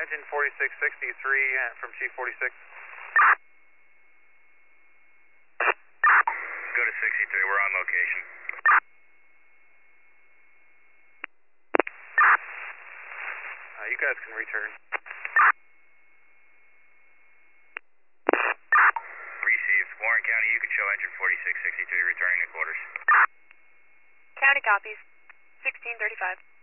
Engine 4663 from Chief 46. Go to 63, we're on location. You guys can return. Received. Warren County, you can show engine 4663 returning to quarters. County copies. 1635.